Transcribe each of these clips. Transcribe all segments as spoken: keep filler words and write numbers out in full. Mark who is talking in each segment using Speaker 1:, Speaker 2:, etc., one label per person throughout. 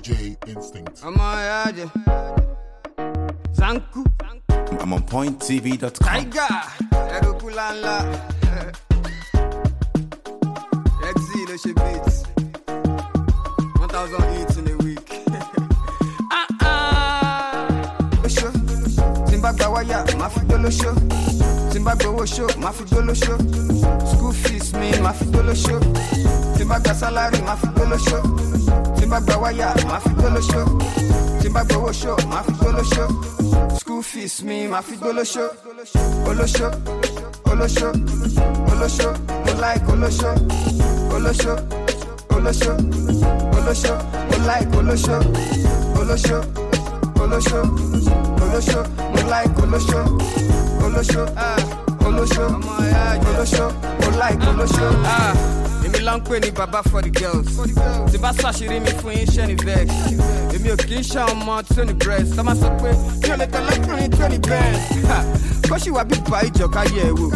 Speaker 1: J Instinct.
Speaker 2: I'm on Yaja. Zanku.
Speaker 3: I'm on point t v dot com.
Speaker 2: Tiger. Erukulanla. Rexy, le shit beats. one thousand hits in a week. Ah ah. Osho. Zimbabwe waya, mafidolo show. Zimbabwe wo show, mafidolo show. School fees me, mafidolo show. Zimbabwe salary, mafidolo show. Zimbabwe waya, mafidolo show. Zimbabwe wo show, mafidolo show. School fees me, mafidolo show. Olo show, olo show, olo show. Mo like olo show, olo show, olo show, olo show. Mo like olo show, olo show, olo show, olo show. Mo like olo show, olo show, ah, olo show, olo show. Mo like olo show, ah. Emi long penny baba for the girls. Ti ba so ashiri mi fún yín ṣe ni vex. Emi ò kì í ṣe ọmọ tó ní breast. Tọ́mọ sọ pé mi ò lè tẹ̀lé ọkùnrin tó ní bẹ́ẹ̀. Kó ṣì wá bí bá ìjọ káyé ẹ̀ wò.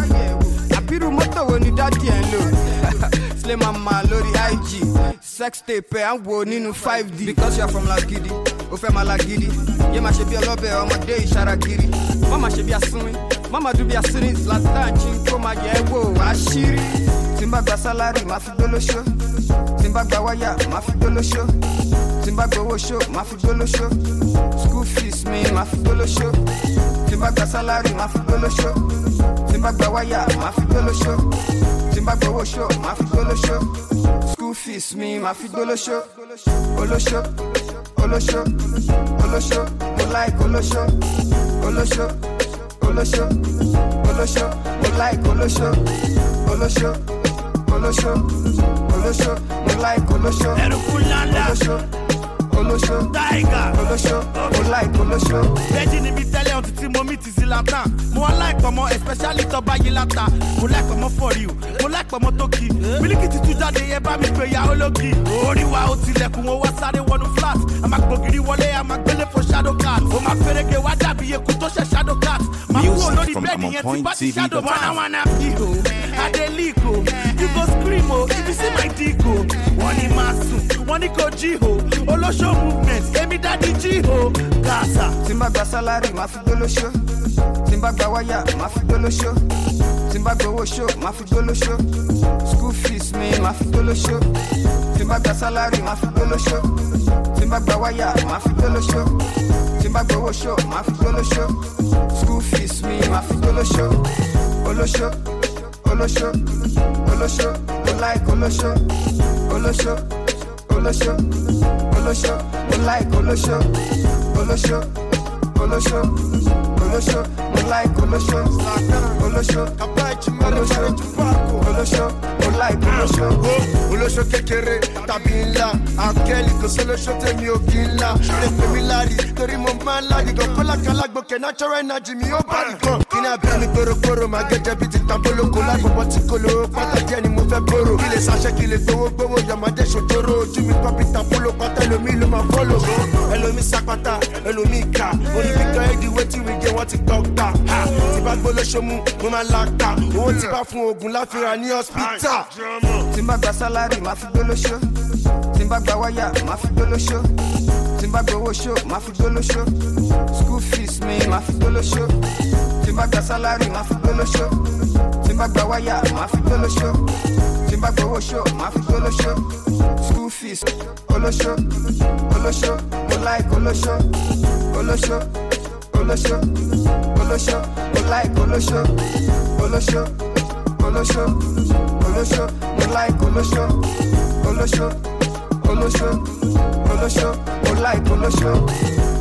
Speaker 2: Àbírú mọ́tò wo ni dádì ẹ̀ ń lò? Slay mama lórí I G. Sex tape ẹ̀ ń wo nínú five D. Because you are from Lagidi, ó fẹ́ máa Lagidi. Yé máa ṣe bí ọlọ́bẹ̀ ọmọdé ìṣaragiri. Má máa ṣe bí asínwín. Má máa dún bí asínwín. Zlatan Chinko máa yẹ ẹ́ wò àṣírí. Zimbabwe salary, mafidolo show. Zimbabwe waya, mafidolo show. Zimbabwe wo show, mafidolo show. School fees me, mafidolo show. Zimbabwe salary, mafidolo show. Zimbabwe waya, mafidolo show. Zimbabwe wo show, mafidolo show. School fees me, mafidolo show. Olo show, olo show, olo show. Mo like olo show, olo show, olo show, olo show. Mo like olo show, olo show. Olo show, olo show, mo like olo show. Olo show, olo show,
Speaker 4: Tiger.
Speaker 2: Olo show, mo like olo show.
Speaker 4: Virgin ni mi tẹ́lẹ̀ ọ̀tí tí mo mi ti Zlatan. Mo wá like ọmọ especially tọ́ba yìí láta. Mo like ọmọ for you, mo like ọmọ tó kì. Mílíkì ti tún jáde yẹ bá mi pé ya ológi. Orí wa ó tilẹ̀kùn ó wá sáré wọnú flat. A máa gbògiri wọlé, a máa gbélé fún shadow cat. Ó máa fẹ́rẹ̀gẹ̀ wá dàbí eku tó ṣe shadow cat. Máa kú olórí bẹ́ẹ̀ni yẹn ti bá ti shadow cat. Wọ́n náà piho, Adeliko, you go scream o, if you see my dick o. Wọ́n ní máa sùn, wọ́n ní kò jí o. Olóṣó movement, èmi dádì jí o. Gaza.
Speaker 2: Zimbabwe salary, mafidolo show. Zimbabwe waya, mafidolo show. Zimbabwe wo show, mafidolo show. School fees me, mafidolo show. Zimbabwe salary, mafidolo show. Zimbabwe waya, mafidolo show. Zimbabwe wo show, mafidolo show. School fees me, mafidolo show. Olo show, olo show, olo show. Mo like olo show, olo show, olo show, olo show. Mo like olo show, olo show, olo show, olo show. Mo like olo show, olo show, olo show, olo show. Mo like olo show.
Speaker 5: Olóṣó kékeré tàbí ńlá, àkẹ́lì kò sólóṣó tèmi ò kí ńlá. Lè pè mí lárí torí mo máa ń lárí gan. Kọ́lákálá gbòkè natural energy mi ó bá nìkan. Kí ni abẹ́ mi gbòrògbòrò máa gẹ́gẹ́ bí ti tàbólókò lágbọ̀bọ̀ tí kò lówó pátá díẹ̀ ni mo fẹ́ bòrò. Kí lè ṣàṣẹ kí lè gbowó gbowó yọ̀mọdé ṣòjóró. Ojú mi kọ́ bí tàbóló pátá ẹlòmíì ló máa fọ́lò. Ẹlòmíì sápátá, ẹlòmíì ká. Oníbíkan ẹ̀dí wetin we get wọ́n ti dọ́gba. Tí bá gbólóṣó mu, mo máa la ká. Owó tí bá fún oògùn láfíra ní hospital.
Speaker 2: Zimbabwe salary, mafidolo show. Zimbabwe waya, mafidolo show. Zimbabwe wo show, mafidolo show. School fees me, mafidolo show. Zimbabwe salary, mafidolo show. Zimbabwe waya, mafidolo show. Zimbabwe wo show, mafidolo show. School fees, olo show, olo show. Mo like olo show, olo show, olo show, olo show. Mo like olo show, olo show, olo show, olo show. Mo like olo show, olo show, olo show, olo show. Mo like olo show.